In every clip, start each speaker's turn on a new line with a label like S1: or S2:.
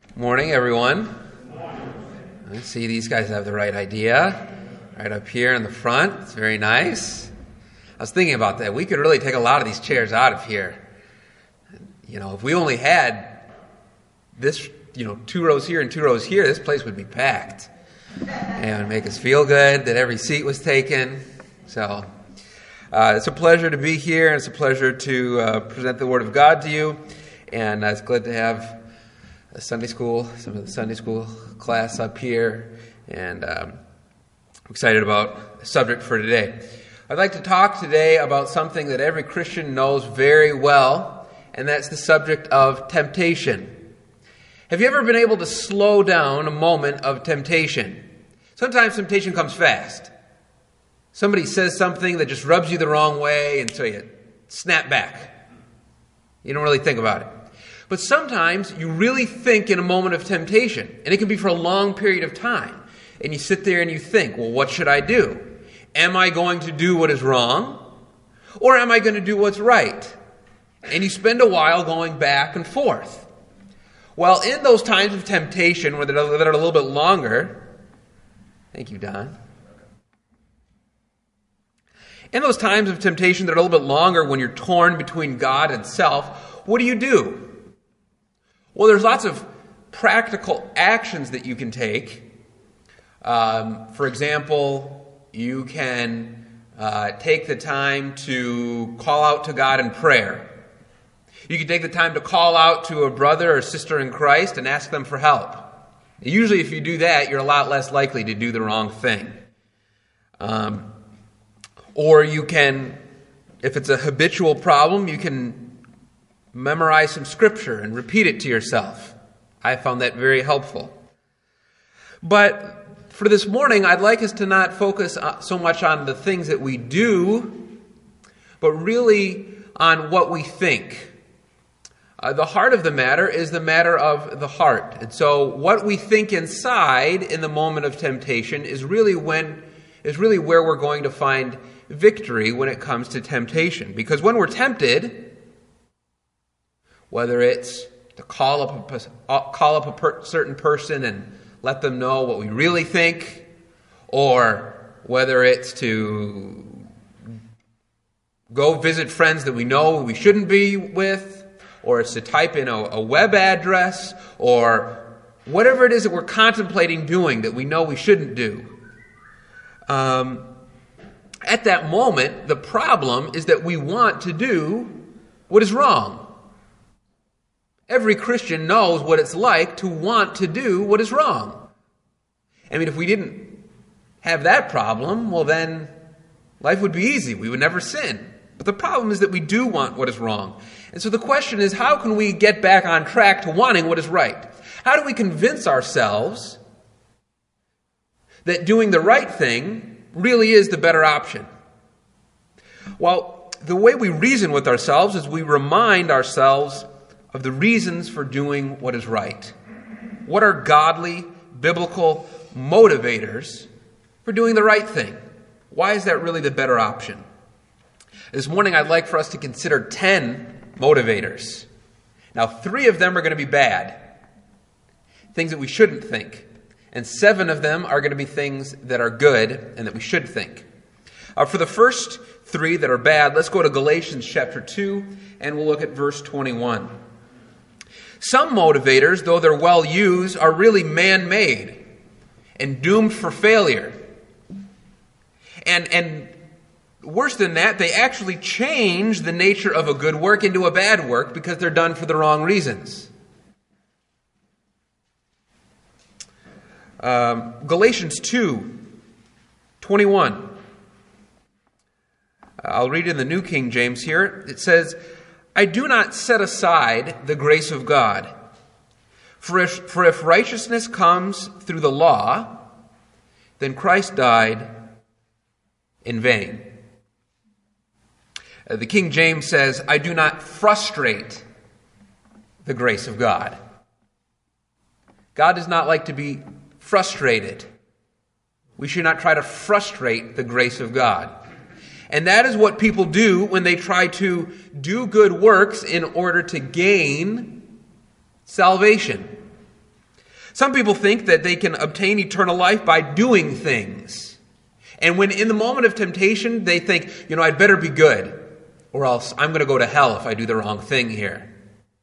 S1: Morning, everyone. I see these guys have the right idea. Right up here in the front. It's very nice. I was thinking about that. We could really take a lot of these chairs out of here. If we only had this, 2 rows here and 2 rows here, this place would be packed. And it would make us feel good that every seat was taken. So, it's a pleasure to be here, and it's a pleasure to present the Word of God to you. And it's glad to have some of the Sunday school class up here, and I'm excited about the subject for today. I'd like to talk today about something that every Christian knows very well, and that's the subject of temptation. Have you ever been able to slow down a moment of temptation? Sometimes temptation comes fast. Somebody says something that just rubs you the wrong way, and so you snap back. You don't really think about it. But sometimes you really think in a moment of temptation, and it can be for a long period of time. And you sit there and you think, well, what should I do? Am I going to do what is wrong? Or am I going to do what's right? And you spend a while going back and forth. Well, in those times of temptation that are a little bit longer, thank you, Don. In those times of temptation that are a little bit longer, when you're torn between God and self, what do? Well, there's lots of practical actions that you can take. For example, you can take the time to call out to God in prayer. You can take the time to call out to a brother or sister in Christ and ask them for help. Usually, if you do that, you're a lot less likely to do the wrong thing. Or you can, if it's a habitual problem, you can memorize some scripture and repeat it to yourself. I found that very helpful. But for this morning, I'd like us to not focus so much on the things that we do, but really on what we think. The heart of the matter is the matter of the heart. And so what we think inside in the moment of temptation is really where we're going to find victory when it comes to temptation. Because when we're tempted, whether it's to call up a certain person and let them know what we really think, or whether it's to go visit friends that we know we shouldn't be with, or it's to type in a web address, or whatever it is that we're contemplating doing that we know we shouldn't do. At that moment, the problem is that we want to do what is wrong. Every Christian knows what it's like to want to do what is wrong. I mean, if we didn't have that problem, well then, life would be easy. We would never sin. But the problem is that we do want what is wrong. And so the question is, how can we get back on track to wanting what is right? How do we convince ourselves that doing the right thing really is the better option? Well, the way we reason with ourselves is we remind ourselves of the reasons for doing what is right. What are godly, biblical motivators for doing the right thing? Why is that really the better option? This morning I'd like for us to consider 10 motivators. Now, 3 of them are going to be bad, things that we shouldn't think. And 7 of them are going to be things that are good and that we should think. For the first 3 that are bad, let's go to Galatians chapter 2, and we'll look at verse 21. Some motivators, though they're well used, are really man-made and doomed for failure. And worse than that, they actually change the nature of a good work into a bad work because they're done for the wrong reasons. Galatians 2:21. I'll read in the New King James here. It says, I do not set aside the grace of God. For if righteousness comes through the law, then Christ died in vain. The King James says, I do not frustrate the grace of God. God does not like to be frustrated. We should not try to frustrate the grace of God. And that is what people do when they try to do good works in order to gain salvation. Some people think that they can obtain eternal life by doing things. And when in the moment of temptation, they think, I'd better be good, or else I'm going to go to hell if I do the wrong thing here.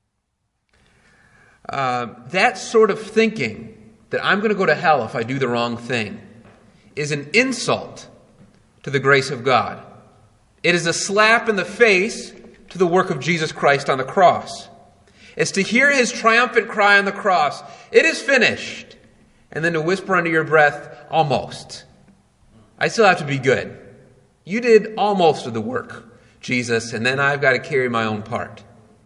S1: That sort of thinking, that I'm going to go to hell if I do the wrong thing, is an insult to the grace of God. It is a slap in the face to the work of Jesus Christ on the cross. It's to hear his triumphant cry on the cross, "It is finished," and then to whisper under your breath, "Almost. I still have to be good. You did almost of the work, Jesus, and then I've got to carry my own part."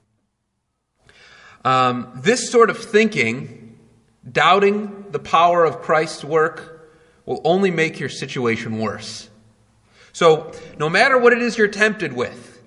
S1: This sort of thinking, doubting the power of Christ's work, will only make your situation worse. So, no matter what it is you're tempted with,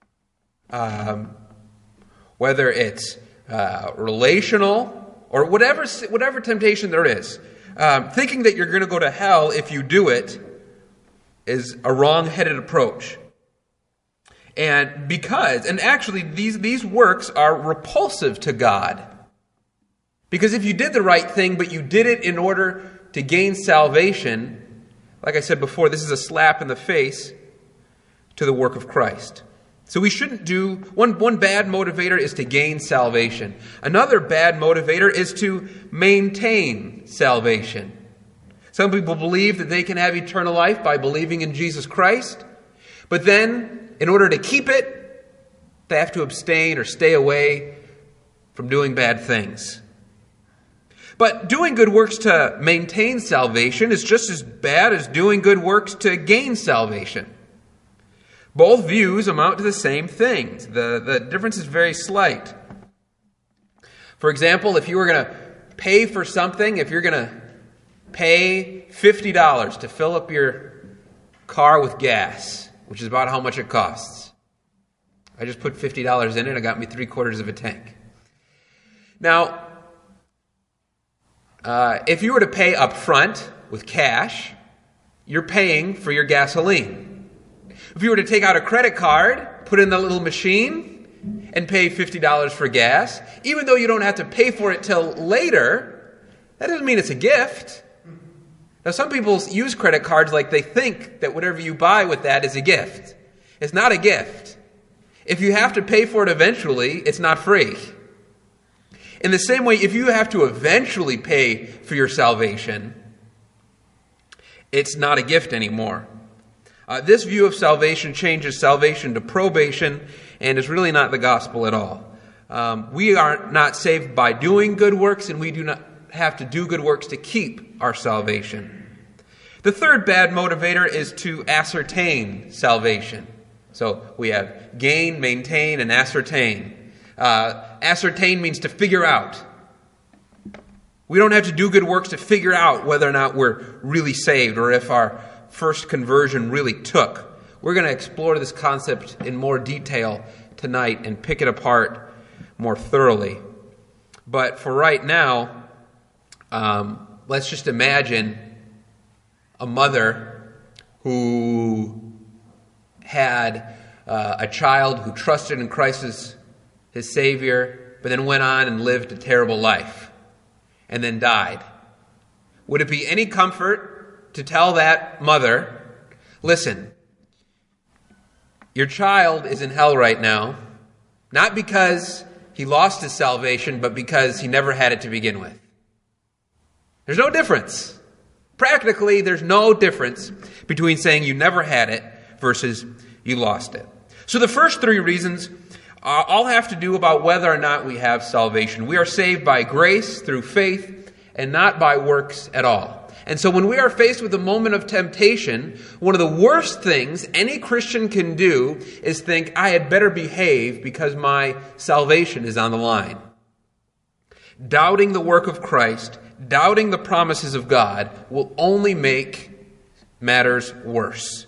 S1: whether it's relational or whatever temptation there is, thinking that you're going to go to hell if you do it is a wrong-headed approach. And actually these works are repulsive to God. Because if you did the right thing, but you did it in order to gain salvation, like I said before, this is a slap in the face to the work of Christ. So we shouldn't do, one bad motivator is to gain salvation. Another bad motivator is to maintain salvation. Some people believe that they can have eternal life by believing in Jesus Christ, but then, in order to keep it, they have to abstain or stay away from doing bad things. But doing good works to maintain salvation is just as bad as doing good works to gain salvation. Both views amount to the same things. The difference is very slight. For example, if you were going to pay for something, if you're going to pay $50 to fill up your car with gas, which is about how much it costs. I just put $50 in it, it got me 3/4 of a tank. Now, if you were to pay up front with cash, you're paying for your gasoline. If you were to take out a credit card, put in the little machine, and pay $50 for gas, even though you don't have to pay for it till later, that doesn't mean it's a gift. Now, some people use credit cards like they think that whatever you buy with that is a gift. It's not a gift. If you have to pay for it eventually, it's not free. In the same way, if you have to eventually pay for your salvation, it's not a gift anymore. This view of salvation changes salvation to probation and is really not the gospel at all. We are not saved by doing good works, and we do not have to do good works to keep our salvation. The third bad motivator is to ascertain salvation. So we have gain, maintain, and ascertain. Ascertain means to figure out. We don't have to do good works to figure out whether or not we're really saved or if our first conversion really took. We're going to explore this concept in more detail tonight and pick it apart more thoroughly. But for right now, let's just imagine a mother who had a child who trusted in Christ as his Savior, but then went on and lived a terrible life and then died. Would it be any comfort to tell that mother, listen, your child is in hell right now, not because he lost his salvation, but because he never had it to begin with? There's no difference. Practically, there's no difference between saying you never had it versus you lost it. So the first three reasons all have to do about whether or not we have salvation. We are saved by grace through faith and not by works at all. And so when we are faced with a moment of temptation, one of the worst things any Christian can do is think, I had better behave because my salvation is on the line. Doubting the work of Christ, doubting the promises of God will only make matters worse.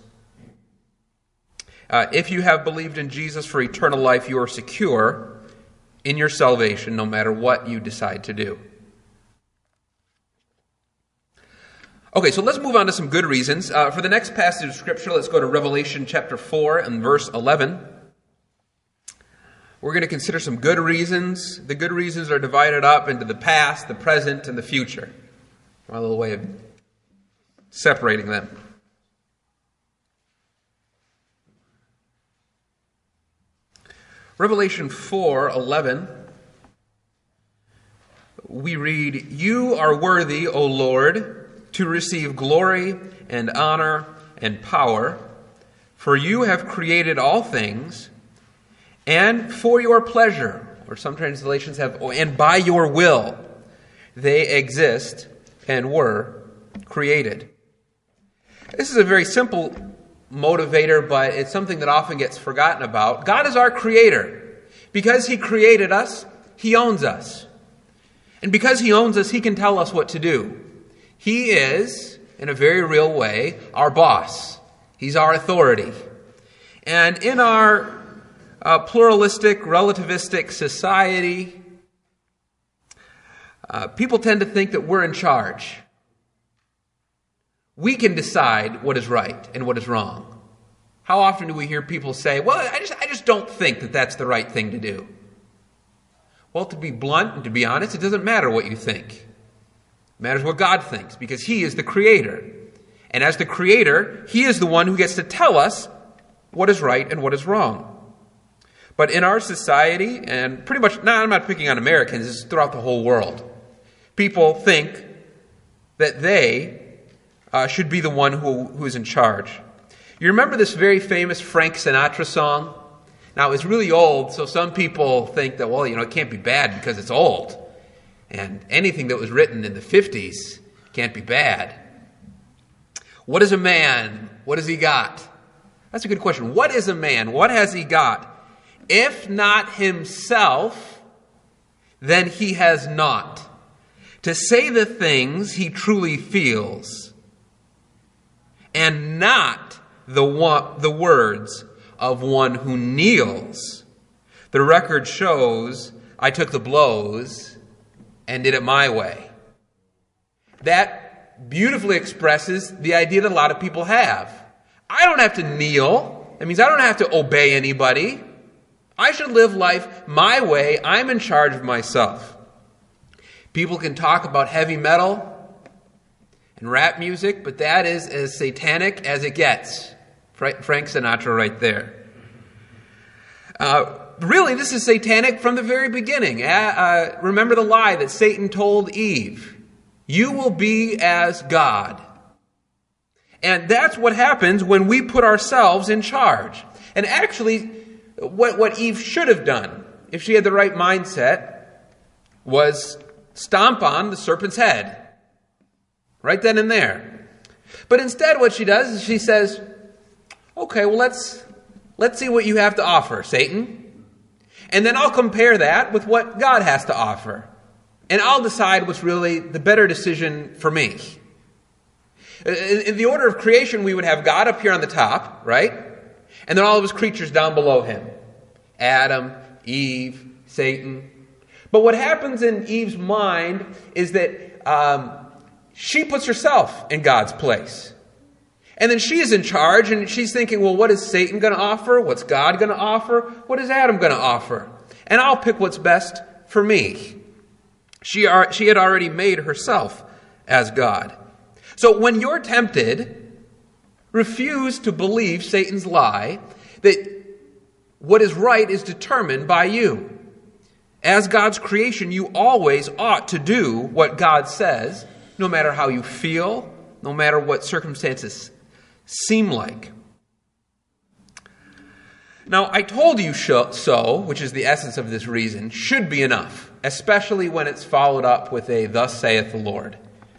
S1: If you have believed in Jesus for eternal life, you are secure in your salvation no matter what you decide to do. Okay, so let's move on to some good reasons. For the next passage of Scripture, let's go to Revelation chapter 4 and verse 11. We're going to consider some good reasons. The good reasons are divided up into the past, the present, and the future. My little way of separating them. Revelation 4:11, we read, "You are worthy, O Lord, to receive glory and honor and power, for you have created all things, and for your pleasure," or some translations have, "and by your will they exist and were created." This is a very simple motivator, but it's something that often gets forgotten about. God is our creator. Because He created us, He owns us. And because He owns us, He can tell us what to do. He is, in a very real way, our boss. He's our authority. And in our pluralistic, relativistic society, people tend to think that we're in charge. We can decide what is right and what is wrong. How often do we hear people say, "Well, I just don't think that that's the right thing to do"? Well, to be blunt and to be honest, it doesn't matter what you think. It matters what God thinks, because He is the Creator. And as the Creator, He is the one who gets to tell us what is right and what is wrong. But in our society, and pretty much, I'm not picking on Americans, this is throughout the whole world, people think that they should be the one who is in charge. You remember this very famous Frank Sinatra song? Now, it's really old, so some people think that, well, it can't be bad because it's old. And anything that was written in the 50s can't be bad. What is a man? What has he got? That's a good question. What is a man? What has he got? If not himself, then he has not. To say the things he truly feels, and not the words of one who kneels. The record shows I took the blows and did it my way. That beautifully expresses the idea that a lot of people have. I don't have to kneel. That means I don't have to obey anybody. I should live life my way. I'm in charge of myself. People can talk about heavy metal and rap music, but that is as satanic as it gets. Frank Sinatra right there. Really, this is satanic from the very beginning. Remember the lie that Satan told Eve. You will be as God. And that's what happens when we put ourselves in charge. And actually, what Eve should have done, if she had the right mindset, was stomp on the serpent's head. Right then and there. But instead what she does is she says, okay, well let's see what you have to offer, Satan. And then I'll compare that with what God has to offer. And I'll decide what's really the better decision for me. In the order of creation, we would have God up here on the top, right? And then all of his creatures down below him. Adam, Eve, Satan. But what happens in Eve's mind is that she puts herself in God's place. And then she's in charge, and she's thinking, well, what is Satan going to offer? What's God going to offer? What is Adam going to offer? And I'll pick what's best for me. She had already made herself as God. So when you're tempted, refuse to believe Satan's lie that what is right is determined by you. As God's creation, you always ought to do what God says, no matter how you feel, no matter what circumstances seem like. Now, I told you so, which is the essence of this reason, should be enough, especially when it's followed up with a thus saith the Lord.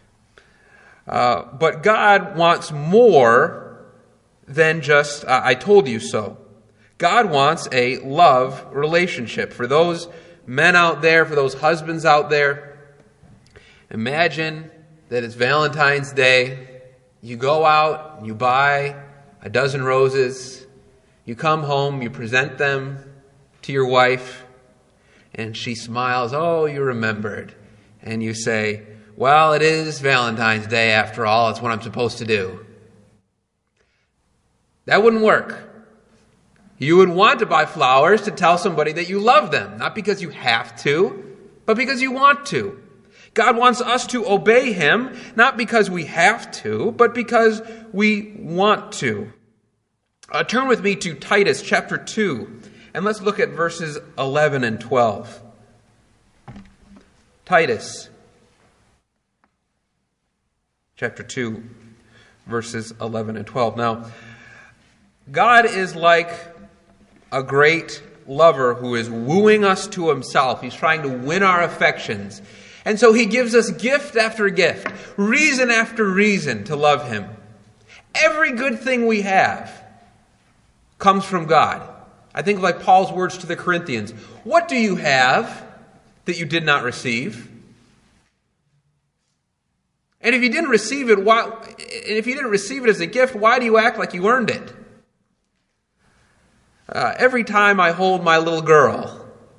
S1: But God wants more than just I told you so. God wants a love relationship. For those men out there, for those husbands out there, imagine that it's Valentine's Day. You go out, you buy a dozen roses, you come home, you present them to your wife, and she smiles, oh, you remembered. And you say, well, it is Valentine's Day after all, it's what I'm supposed to do. That wouldn't work. You would want to buy flowers to tell somebody that you love them, not because you have to, but because you want to. God wants us to obey him, not because we have to, but because we want to. Turn with me to Titus chapter 2, and let's look at verses 11 and 12. Titus chapter 2, verses 11 and 12. Now, God is like a great lover who is wooing us to himself. He's trying to win our affections. And so he gives us gift after gift, reason after reason to love him. Every good thing we have comes from God. I think like Paul's words to the Corinthians. What do you have that you did not receive? And if you didn't receive it, as a gift, why do you act like you earned it? Every time I hold my little girl,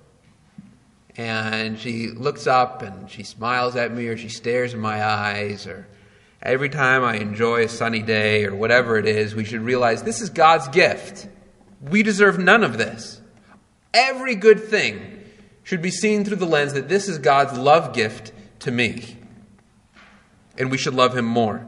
S1: and she looks up and she smiles at me, or she stares in my eyes, or every time I enjoy a sunny day or whatever it is, we should realize this is God's gift. We deserve none of this. Every good thing should be seen through the lens that this is God's love gift to me. And we should love him more.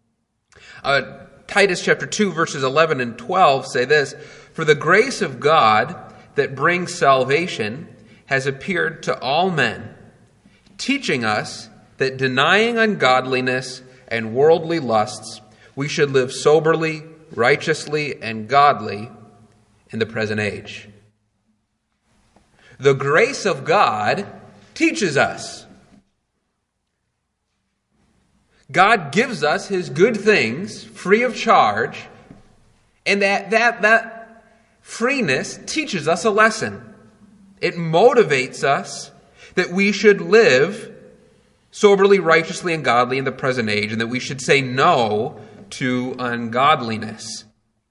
S1: Titus chapter 2, verses 11 and 12 say this, "For the grace of God that brings salvation has appeared to all men, teaching us that denying ungodliness and worldly lusts, we should live soberly, righteously, and godly in the present age." The grace of God teaches us. God gives us his good things free of charge, and that freeness teaches us a lesson. It motivates us that we should live soberly, righteously, and godly in the present age, and that we should say no to ungodliness.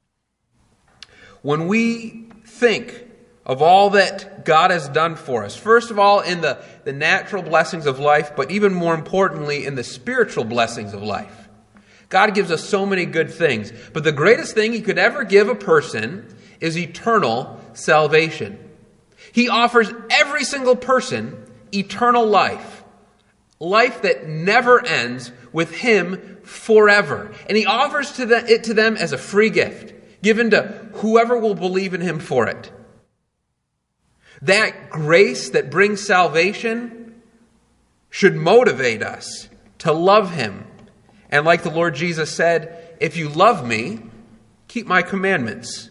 S1: When we think of all that God has done for us, first of all in the natural blessings of life, but even more importantly in the spiritual blessings of life. God gives us so many good things, but the greatest thing he could ever give a person is eternal salvation. He offers every single person eternal life, life that never ends with him forever. And he offers it to them as a free gift, given to whoever will believe in him for it. That grace that brings salvation should motivate us to love him. And like the Lord Jesus said, if you love me, keep my commandments.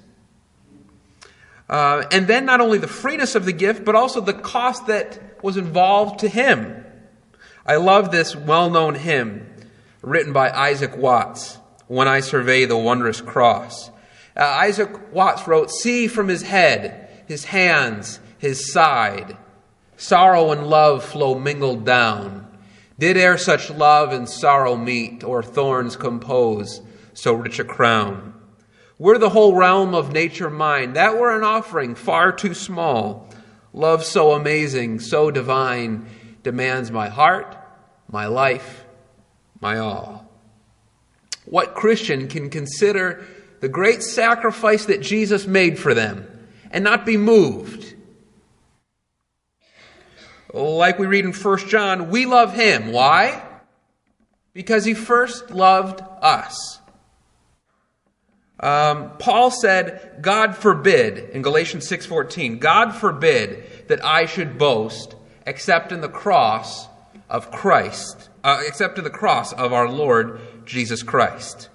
S1: And then not only the freeness of the gift, but also the cost that was involved to him. I love this well-known hymn written by Isaac Watts, "When I Survey the Wondrous Cross." Isaac Watts wrote, "See from his head, his hands, his side, sorrow and love flow mingled down. Did e'er such love and sorrow meet, or thorns compose so rich a crown? Were the whole realm of nature mine, that were an offering far too small. Love so amazing, so divine, demands my heart, my life, my all." What Christian can consider the great sacrifice that Jesus made for them and not be moved? Like we read in 1 John, we love him. Why? Because he first loved us. Paul said, God forbid, in Galatians 6:14, God forbid that I should boast except in the cross of Christ, except in the cross of our Lord Jesus Christ.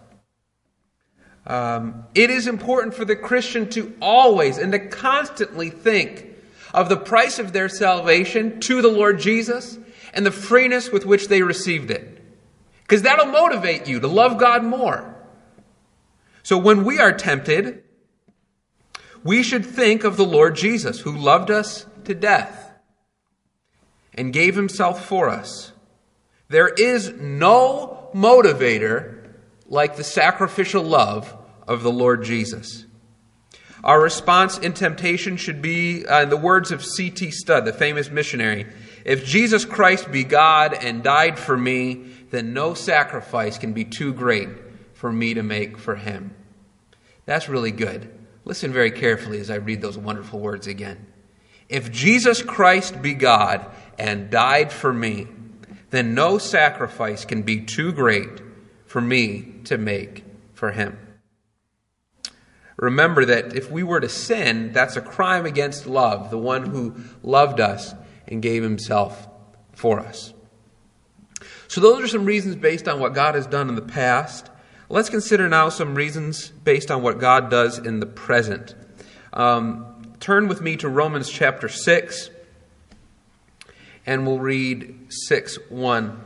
S1: It is important for the Christian to always and to constantly think of the price of their salvation to the Lord Jesus and the freeness with which they received it. Because that'll motivate you to love God more. So when we are tempted, we should think of the Lord Jesus, who loved us to death and gave himself for us. There is no motivator like the sacrificial love of the Lord Jesus. Our response in temptation should be, in the words of C.T. Studd, the famous missionary, "If Jesus Christ be God and died for me, then no sacrifice can be too great for me to make for him." That's really good. Listen very carefully as I read those wonderful words again. If Jesus Christ be God and died for me, then no sacrifice can be too great for me to make for him. Remember that if we were to sin, that's a crime against love, the one who loved us and gave himself for us. So those are some reasons based on what God has done in the past. Let's consider now some reasons based on what God does in the present. Turn with me to Romans chapter 6, and we'll read 6:1.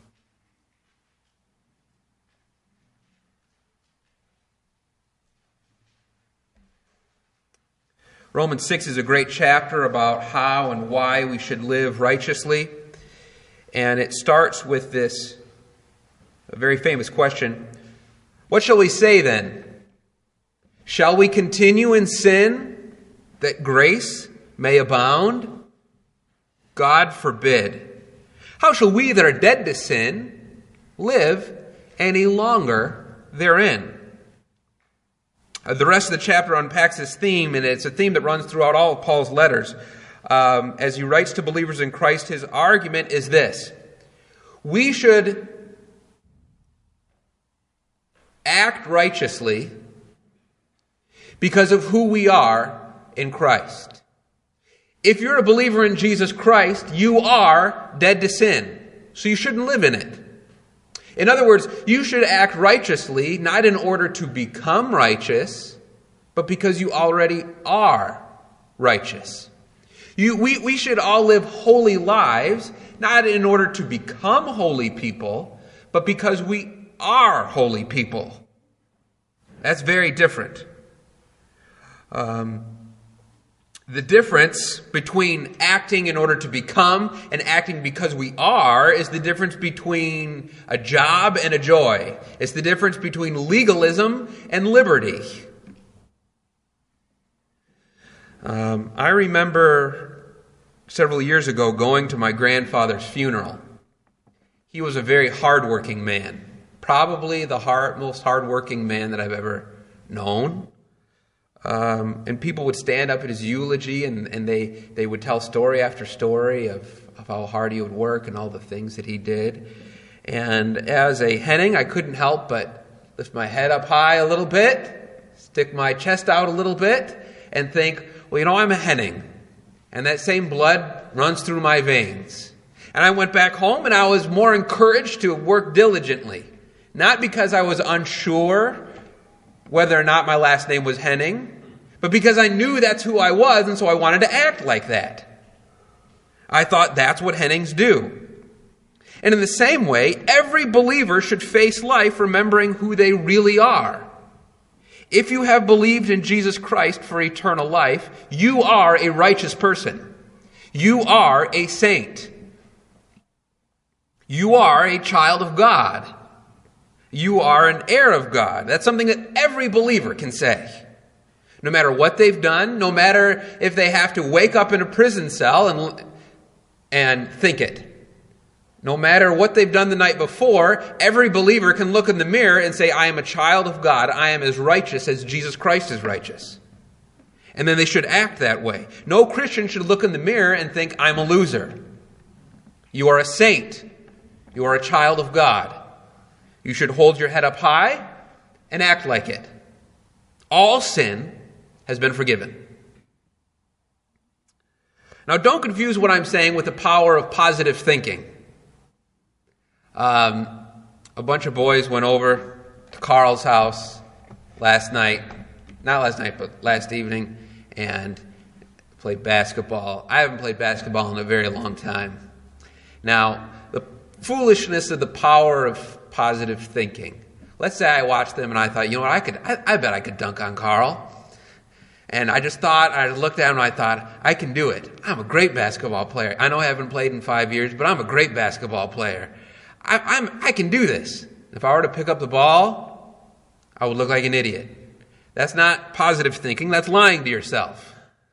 S1: Romans 6 is a great chapter about how and why we should live righteously. And it starts with this very famous question. What shall we say then? Shall we continue in sin that grace may abound? God forbid. How shall we that are dead to sin live any longer therein? The rest of the chapter unpacks this theme, and it's a theme that runs throughout all of Paul's letters. As he writes to believers in Christ, his argument is this. We should act righteously because of who we are in Christ. If you're a believer in Jesus Christ, you are dead to sin, so you shouldn't live in it. In other words, you should act righteously, not in order to become righteous, but because you already are righteous. We should all live holy lives, not in order to become holy people, but because we are holy people. That's very different. The difference between acting in order to become and acting because we are is the difference between a job and a joy. It's the difference between legalism and liberty. I remember several years ago going to my grandfather's funeral. He was a very hardworking man, probably the most hardworking man that I've ever known. And people would stand up at his eulogy and they would tell story after story of how hard he would work and all the things that he did. And as a Henning, I couldn't help but lift my head up high a little bit, stick my chest out a little bit, and think, well, I'm a Henning. And that same blood runs through my veins. And I went back home and I was more encouraged to work diligently. Not because I was unsure whether or not my last name was Henning, but because I knew that's who I was, and so I wanted to act like that. I thought that's what Hennings do. And in the same way, every believer should face life remembering who they really are. If you have believed in Jesus Christ for eternal life, you are a righteous person. You are a saint. You are a child of God. You are an heir of God. That's something that every believer can say. No matter what they've done, no matter if they have to wake up in a prison cell and think it. No matter what they've done the night before, every believer can look in the mirror and say, I am a child of God. I am as righteous as Jesus Christ is righteous. And then they should act that way. No Christian should look in the mirror and think, I'm a loser. You are a saint. You are a child of God. You should hold your head up high and act like it. All sin has been forgiven. Now, don't confuse what I'm saying with the power of positive thinking. A bunch of boys went over to Carl's house last evening, and played basketball. I haven't played basketball in a very long time. Now, the foolishness of the power of positive thinking. Let's say I watched them and I thought, I bet I could dunk on Carl. And I looked at him and I thought, I can do it. I'm a great basketball player. I know I haven't played in 5 years, but I'm a great basketball player. I can do this. If I were to pick up the ball, I would look like an idiot. That's not positive thinking. That's lying to yourself.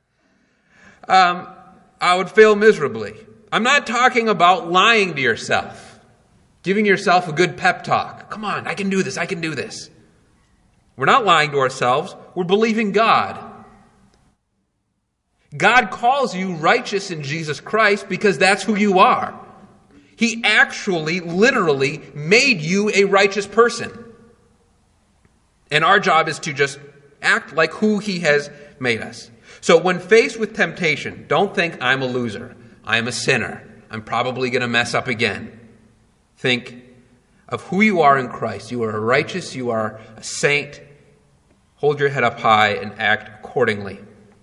S1: I would fail miserably. I'm not talking about lying to yourself, giving yourself a good pep talk. Come on, I can do this. I can do this. We're not lying to ourselves. We're believing God. God calls you righteous in Jesus Christ because that's who you are. He actually, literally made you a righteous person. And our job is to just act like who He has made us. So when faced with temptation, don't think I'm a loser. I'm a sinner. I'm probably going to mess up again. Think of who you are in Christ. You are righteous. You are a saint. Hold your head up high and act accordingly.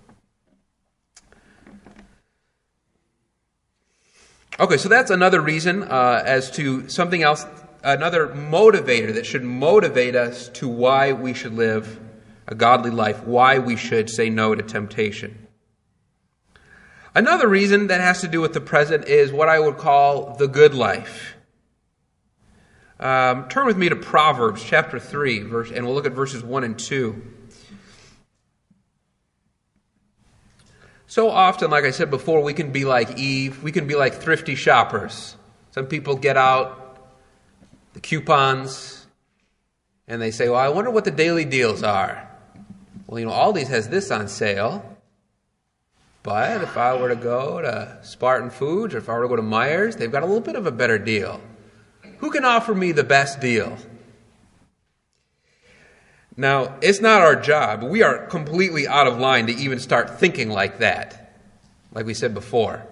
S1: Okay, so that's another reason as to something else, another motivator that should motivate us to why we should live a godly life, why we should say no to temptation. Another reason that has to do with the present is what I would call the good life. Turn with me to Proverbs chapter 3, and we'll look at verses 1 and 2. So often, like I said before, we can be like Eve. We can be like thrifty shoppers. Some people get out the coupons and they say, well, I wonder what the daily deals are. Well, Aldi's has this on sale. But if I were to go to Spartan Foods or if I were to go to Meijer's, they've got a little bit of a better deal. Who can offer me the best deal? Now, it's not our job. We are completely out of line to even start thinking like that, like we said before.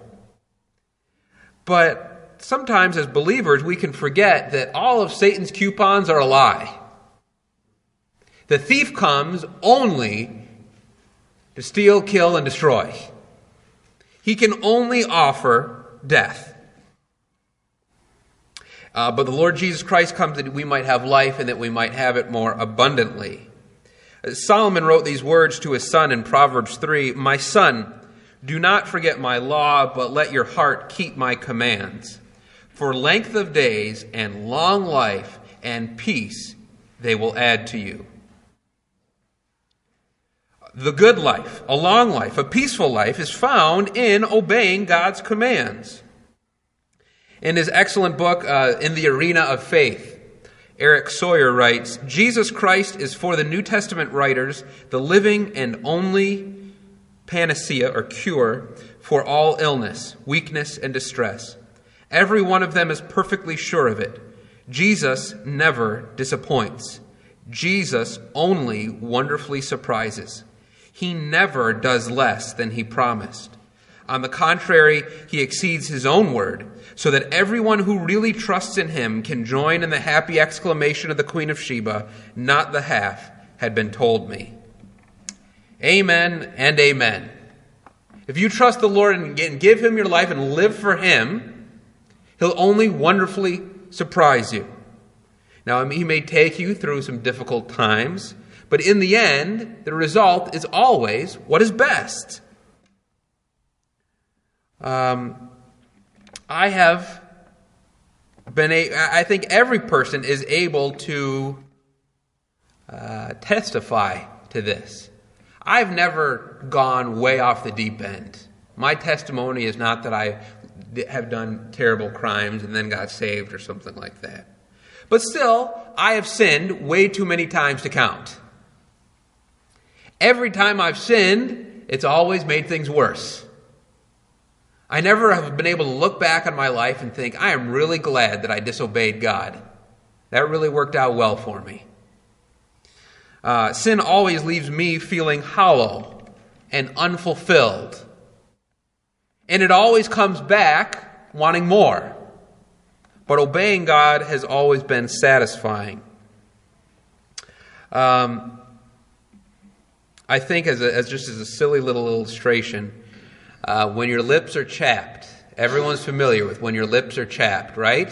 S1: But sometimes as believers, we can forget that all of Satan's coupons are a lie. The thief comes only to steal, kill, and destroy. He can only offer death. But the Lord Jesus Christ comes that we might have life and that we might have it more abundantly. Solomon wrote these words to his son in Proverbs 3, "My son, do not forget my law, but let your heart keep my commands. For length of days and long life and peace they will add to you." The good life, a long life, a peaceful life is found in obeying God's commands. In his excellent book, In the Arena of Faith, Eric Sawyer writes, "Jesus Christ is for the New Testament writers the living and only panacea or cure for all illness, weakness, and distress. Every one of them is perfectly sure of it. Jesus never disappoints. Jesus only wonderfully surprises. He never does less than he promised. On the contrary, he exceeds his own word, so that everyone who really trusts in him can join in the happy exclamation of the Queen of Sheba, 'Not the half had been told me.'" Amen and amen. If you trust the Lord and give him your life and live for him, he'll only wonderfully surprise you. Now, he may take you through some difficult times, but in the end, the result is always what is best. I think every person is able to testify to this. I've never gone way off the deep end. My testimony is not that I have done terrible crimes and then got saved or something like that. But still, I have sinned way too many times to count. Every time I've sinned, it's always made things worse. I never have been able to look back on my life and think, I am really glad that I disobeyed God. That really worked out well for me. Sin always leaves me feeling hollow and unfulfilled. And it always comes back wanting more. But obeying God has always been satisfying. I think as a silly little illustration, when your lips are chapped, everyone's familiar with when your lips are chapped, right?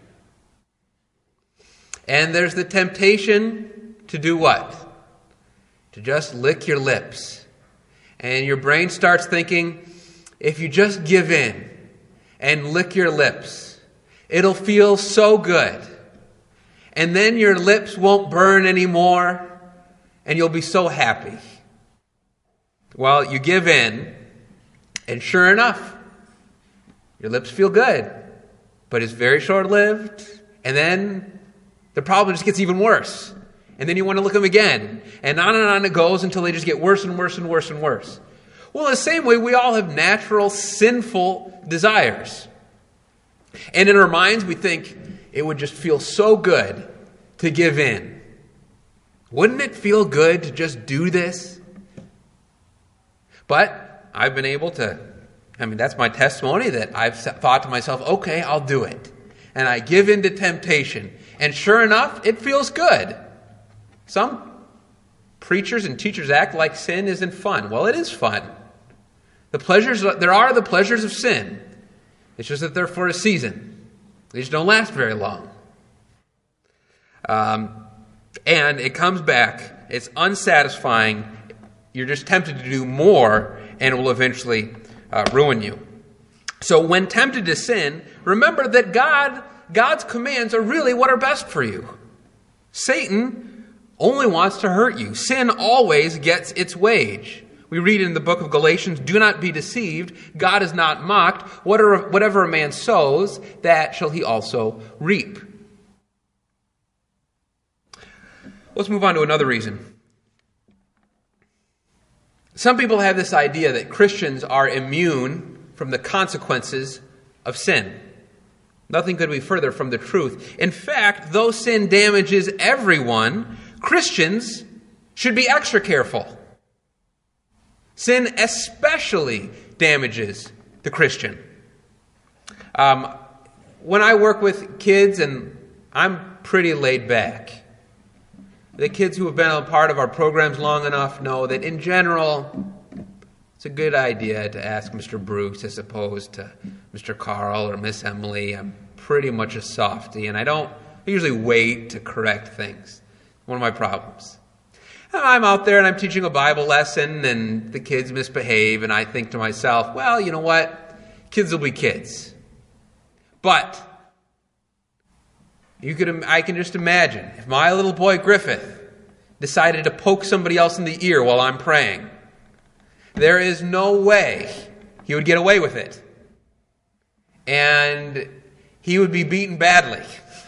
S1: And there's the temptation to do what? To just lick your lips. And your brain starts thinking, if you just give in and lick your lips, it'll feel so good. And then your lips won't burn anymore, and you'll be so happy. Well, you give in, and sure enough, your lips feel good, but it's very short-lived, and then the problem just gets even worse. And then you want to lick them again. And on it goes until they just get worse and worse and worse and worse. Well, in the same way, we all have natural, sinful desires. And in our minds, we think it would just feel so good to give in. Wouldn't it feel good to just do this? But I've been able to, that's my testimony, that I've thought to myself, okay, I'll do it. And I give in to temptation. And sure enough, it feels good. Some preachers and teachers act like sin isn't fun. Well, it is fun. There are the pleasures of sin. It's just that they're for a season. They just don't last very long. And it comes back. It's unsatisfying. You're just tempted to do more, and it will eventually ruin you. So when tempted to sin, remember that God's commands are really what are best for you. Satan only wants to hurt you. Sin always gets its wage. We read in the book of Galatians, do not be deceived. God is not mocked. Whatever a man sows, that shall he also reap. Let's move on to another reason. Some people have this idea that Christians are immune from the consequences of sin. Nothing could be further from the truth. In fact, though sin damages everyone, Christians should be extra careful. Sin especially damages the Christian. When I work with kids, and I'm pretty laid back, the kids who have been a part of our programs long enough know that in general, it's a good idea to ask Mr. Bruce as opposed to Mr. Carl or Miss Emily. I'm pretty much a softie, and I usually wait to correct things. One of my problems. I'm out there and I'm teaching a Bible lesson and the kids misbehave, and I think to myself, well, you know what? Kids will be kids. But I can just imagine if my little boy Griffith decided to poke somebody else in the ear while I'm praying, there is no way he would get away with it. And he would be beaten badly.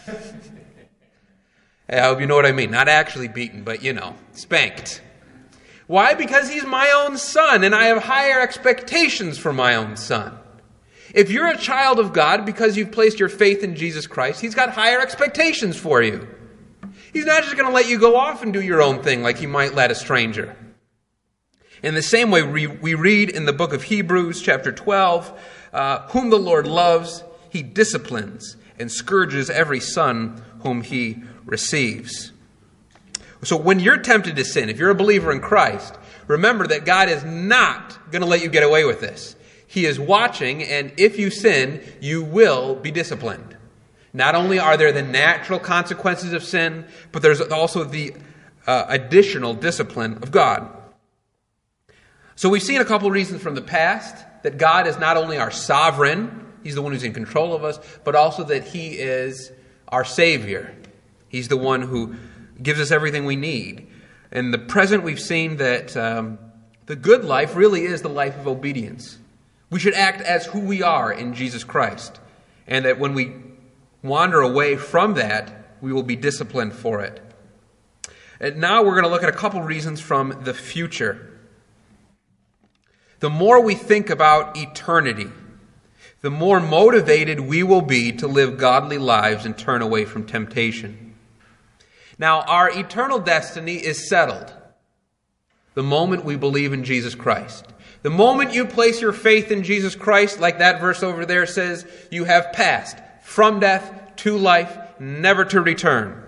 S1: I hope you know what I mean. Not actually beaten, but, spanked. Why? Because he's my own son, and I have higher expectations for my own son. If you're a child of God because you've placed your faith in Jesus Christ, He's got higher expectations for you. He's not just going to let you go off and do your own thing like He might let a stranger. In the same way, we read in the book of Hebrews, chapter 12, whom the Lord loves, He disciplines and scourges every son whom He receives. So when you're tempted to sin, if you're a believer in Christ, remember that God is not going to let you get away with this. He is watching, and if you sin, you will be disciplined. Not only are there the natural consequences of sin, but there's also the additional discipline of God. So we've seen a couple reasons from the past that God is not only our sovereign, He's the one who's in control of us, but also that He is our Savior. He's the one who gives us everything we need. In the present, we've seen that the good life really is the life of obedience. We should act as who we are in Jesus Christ. And that when we wander away from that, we will be disciplined for it. And now we're going to look at a couple reasons from the future. The more we think about eternity, the more motivated we will be to live godly lives and turn away from temptation. Now, our eternal destiny is settled the moment we believe in Jesus Christ. The moment you place your faith in Jesus Christ, like that verse over there says, you have passed from death to life, never to return.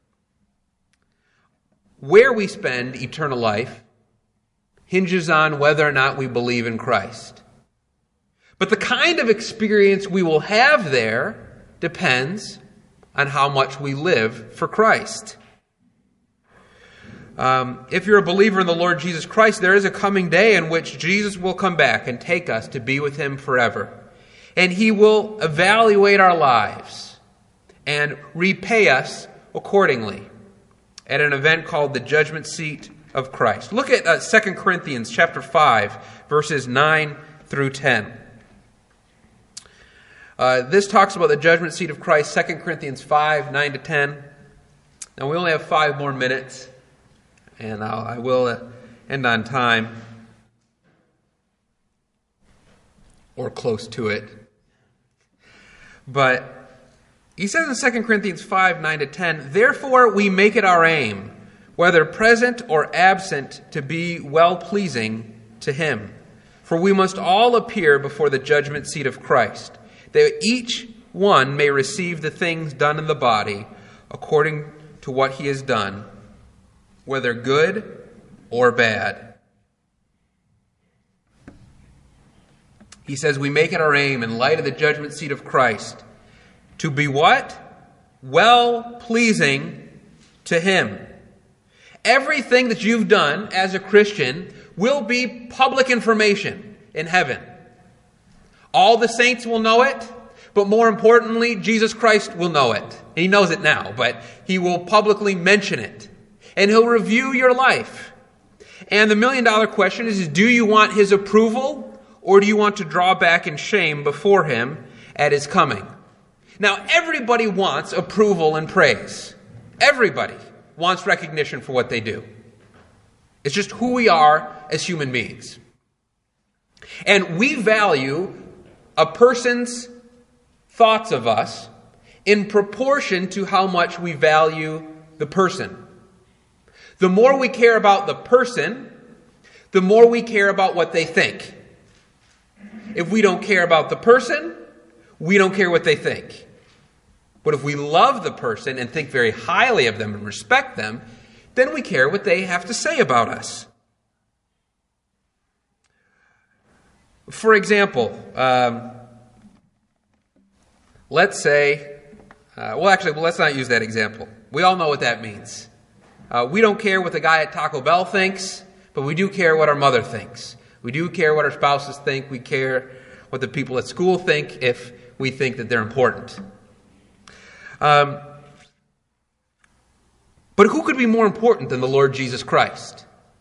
S1: Where we spend eternal life hinges on whether or not we believe in Christ. But the kind of experience we will have there depends on how much we live for Christ. If you're a believer in the Lord Jesus Christ, there is a coming day in which Jesus will come back and take us to be with Him forever. And He will evaluate our lives and repay us accordingly at an event called the Judgment Seat of Christ. Look at 2 Corinthians chapter 5, verses 9 through 10. This talks about the Judgment Seat of Christ, 2 Corinthians 5, 9 to 10. Now, we only have 5 more minutes, and I will end on time, or close to it. But he says in 2 Corinthians 5, 9-10, "Therefore we make it our aim, whether present or absent, to be well-pleasing to him. For we must all appear before the judgment seat of Christ, that each one may receive the things done in the body according to what he has done, whether good or bad." He says we make it our aim in light of the judgment seat of Christ to be what? Well-pleasing to him. Everything that you've done as a Christian will be public information in heaven. All the saints will know it, but more importantly, Jesus Christ will know it. He knows it now, but he will publicly mention it. And he'll review your life. And the million-dollar question is, do you want his approval, or do you want to draw back in shame before him at his coming? Now, everybody wants approval and praise. Everybody wants recognition for what they do. It's just who we are as human beings. And we value a person's thoughts of us in proportion to how much we value the person. The more we care about the person, the more we care about what they think. If we don't care about the person, we don't care what they think. But if we love the person and think very highly of them and respect them, then we care what they have to say about us. For example, let's say, let's not use that example. We all know what that means. We don't care what the guy at Taco Bell thinks, but we do care what our mother thinks. We do care what our spouses think. We care what the people at school think if we think that they're important. But who could be more important than the Lord Jesus Christ?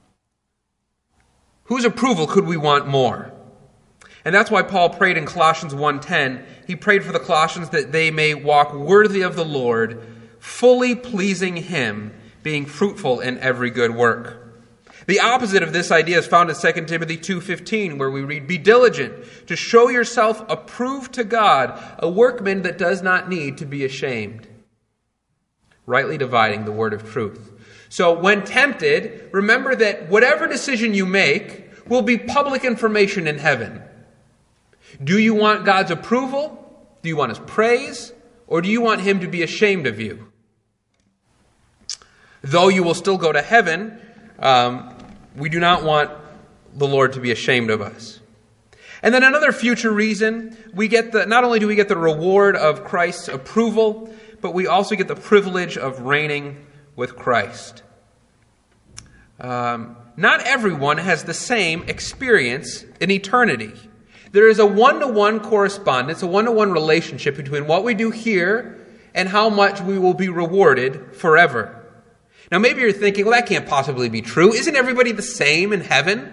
S1: Whose approval could we want more? And that's why Paul prayed in Colossians 1:10. He prayed for the Colossians that they may walk worthy of the Lord, fully pleasing him, being fruitful in every good work. The opposite of this idea is found in 2 Timothy 2:15, where we read, "Be diligent to show yourself approved to God, a workman that does not need to be ashamed, rightly dividing the word of truth." So when tempted, remember that whatever decision you make will be public information in heaven. Do you want God's approval? Do you want his praise? Or do you want him to be ashamed of you? Though you will still go to heaven, we do not want the Lord to be ashamed of us. And then another future reason, not only do we get the reward of Christ's approval, but we also get the privilege of reigning with Christ. Not everyone has the same experience in eternity. There is a one-to-one correspondence, a one-to-one relationship between what we do here and how much we will be rewarded forever. Now maybe you're thinking, well, that can't possibly be true. Isn't everybody the same in heaven?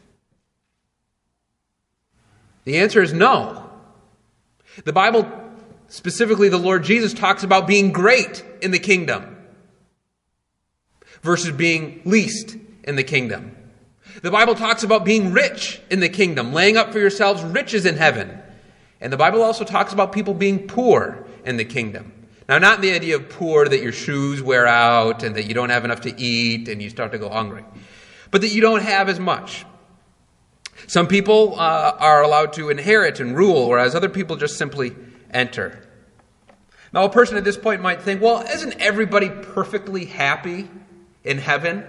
S1: The answer is no. The Bible, specifically the Lord Jesus, talks about being great in the kingdom versus being least in the kingdom. The Bible talks about being rich in the kingdom, laying up for yourselves riches in heaven. And the Bible also talks about people being poor in the kingdom. Now, not the idea of poor that your shoes wear out and that you don't have enough to eat and you start to go hungry, but that you don't have as much. Some people are allowed to inherit and rule, whereas other people just simply enter. Now, a person at this point might think, well, isn't everybody perfectly happy in heaven?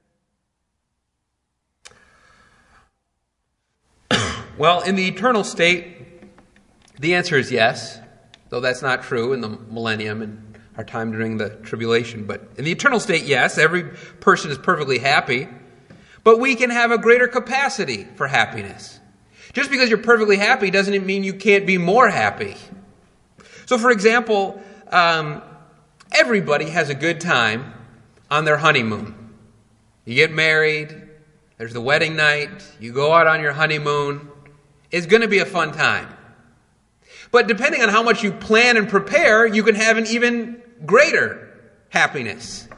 S1: Well, in the eternal state, the answer is yes, though that's not true in the millennium and our time during the tribulation. But in the eternal state, yes, every person is perfectly happy, but we can have a greater capacity for happiness. Just because you're perfectly happy doesn't mean you can't be more happy. So, for example, everybody has a good time on their honeymoon. You get married, there's the wedding night, you go out on your honeymoon. It's going to be a fun time. But depending on how much you plan and prepare, you can have an even greater happiness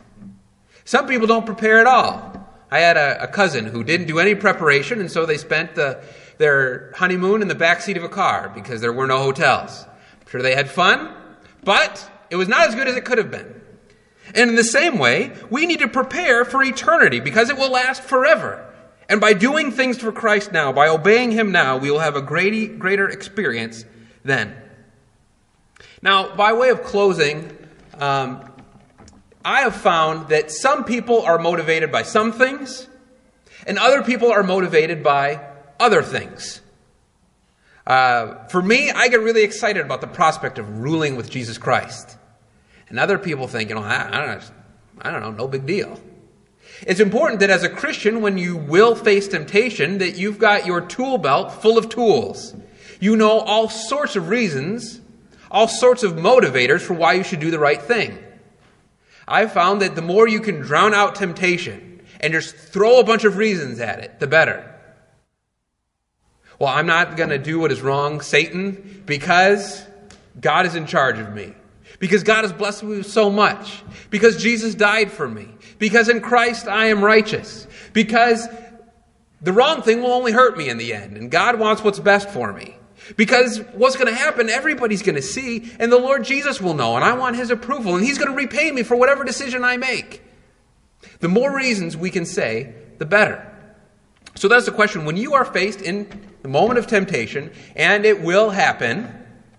S1: Some people don't prepare at all. I had a cousin who didn't do any preparation, and so they spent their honeymoon in the backseat of a car because there were no hotels. I'm sure they had fun, but it was not as good as it could have been. And in the same way, we need to prepare for eternity because it will last forever. And by doing things for Christ now, by obeying Him now, we will have a greater experience then. Now, by way of closing, I have found that some people are motivated by some things, and other people are motivated by other things. For me, I get really excited about the prospect of ruling with Jesus Christ. And other people think, I don't know, no big deal. It's important that as a Christian, when you will face temptation, that you've got your tool belt full of tools. You know all sorts of reasons, all sorts of motivators for why you should do the right thing. I've found that the more you can drown out temptation and just throw a bunch of reasons at it, the better. Well, I'm not going to do what is wrong, Satan, because God is in charge of me. Because God has blessed me with so much. Because Jesus died for me. Because in Christ I am righteous. Because the wrong thing will only hurt me in the end. And God wants what's best for me. Because what's going to happen, everybody's going to see. And the Lord Jesus will know. And I want His approval. And He's going to repay me for whatever decision I make. The more reasons we can say, the better. So that's the question. When you are faced in the moment of temptation, and it will happen,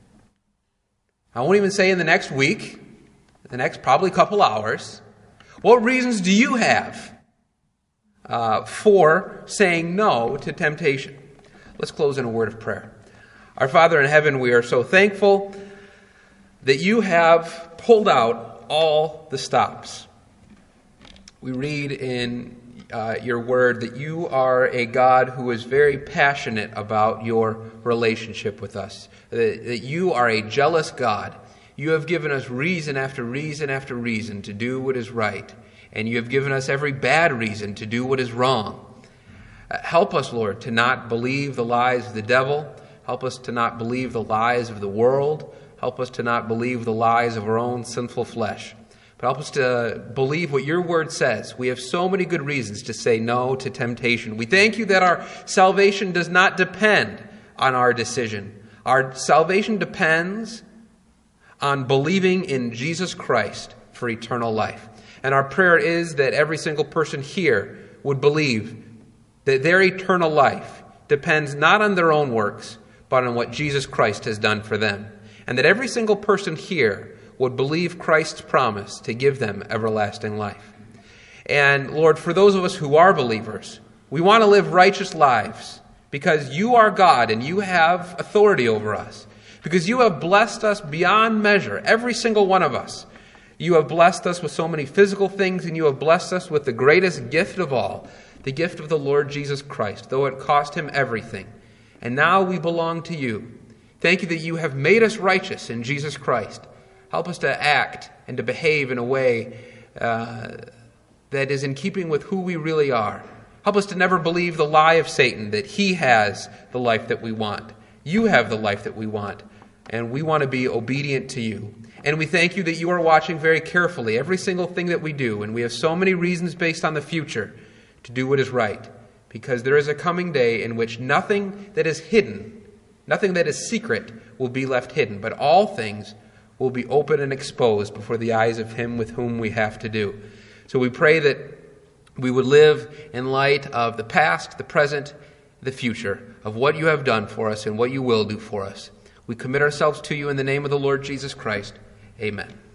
S1: I won't even say in the next week, the next probably couple hours, what reasons do you have for saying no to temptation? Let's close in a word of prayer. Our Father in heaven, we are so thankful that you have pulled out all the stops. We read in your word that you are a God who is very passionate about your relationship with us, that you are a jealous God. You have given us reason after reason after reason to do what is right, and you have given us every bad reason to do what is wrong. Help us, Lord, to not believe the lies of the devil. Help us to not believe the lies of the world. Help us to not believe the lies of our own sinful flesh. But help us to believe what your word says. We have so many good reasons to say no to temptation. We thank you that our salvation does not depend on our decision. Our salvation depends on believing in Jesus Christ for eternal life. And our prayer is that every single person here would believe that their eternal life depends not on their own works, but on what Jesus Christ has done for them. And that every single person here would believe Christ's promise to give them everlasting life. And Lord, for those of us who are believers, we want to live righteous lives because you are God and you have authority over us. Because you have blessed us beyond measure, every single one of us. You have blessed us with so many physical things, and you have blessed us with the greatest gift of all, the gift of the Lord Jesus Christ, though it cost him everything. And now we belong to you. Thank you that you have made us righteous in Jesus Christ. Help us to act and to behave in a way that is in keeping with who we really are. Help us to never believe the lie of Satan that he has the life that we want. You have the life that we want, and we want to be obedient to you. And we thank you that you are watching very carefully every single thing that we do, and we have so many reasons based on the future to do what is right, because there is a coming day in which nothing that is hidden, nothing that is secret will be left hidden, but all things will be open and exposed before the eyes of him with whom we have to do. So we pray that we would live in light of the past, the present, the future, of what you have done for us and what you will do for us. We commit ourselves to you in the name of the Lord Jesus Christ. Amen.